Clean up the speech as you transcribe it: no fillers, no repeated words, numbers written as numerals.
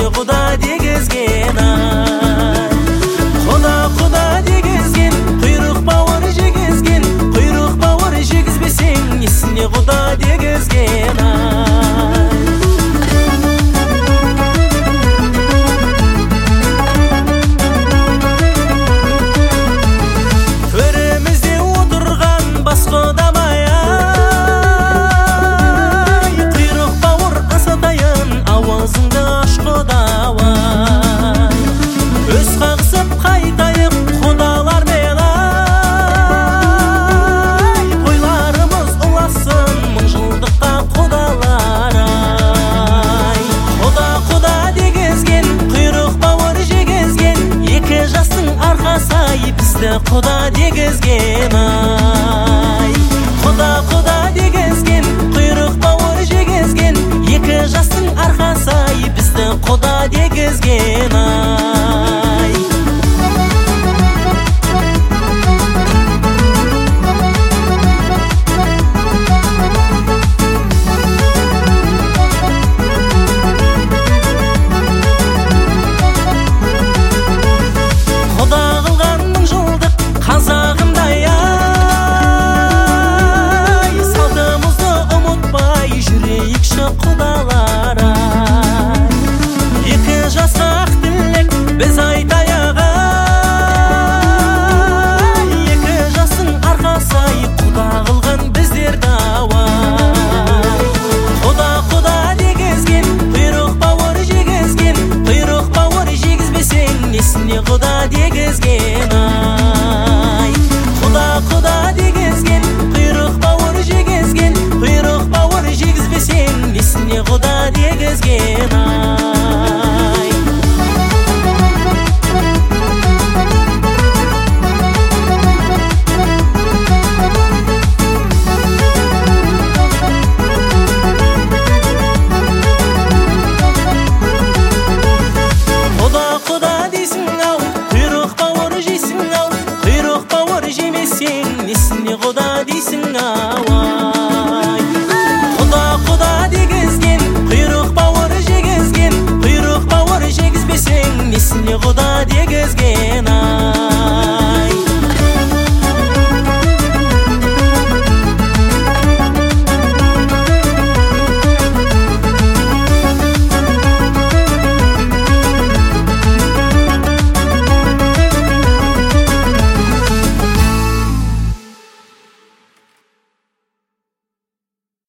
Құда дегізген ай. Құда дегізген, құйрық бауыр жегізген, құйрық бауыр жегізбесең несіне Құда дегізген ай. Төрімізде отырған бас құдамай ай, құйрық бауыр асатайын ауызыңды аш Құдавай. Өз қағысып қайтайық құдалармен ай, тойларымыз ұласын мың жылдыққа құдалар ай. Құда дегізген, құйрық бауыр жегізген, екі жастың арқасы ай, бізді Құда дегізген ай.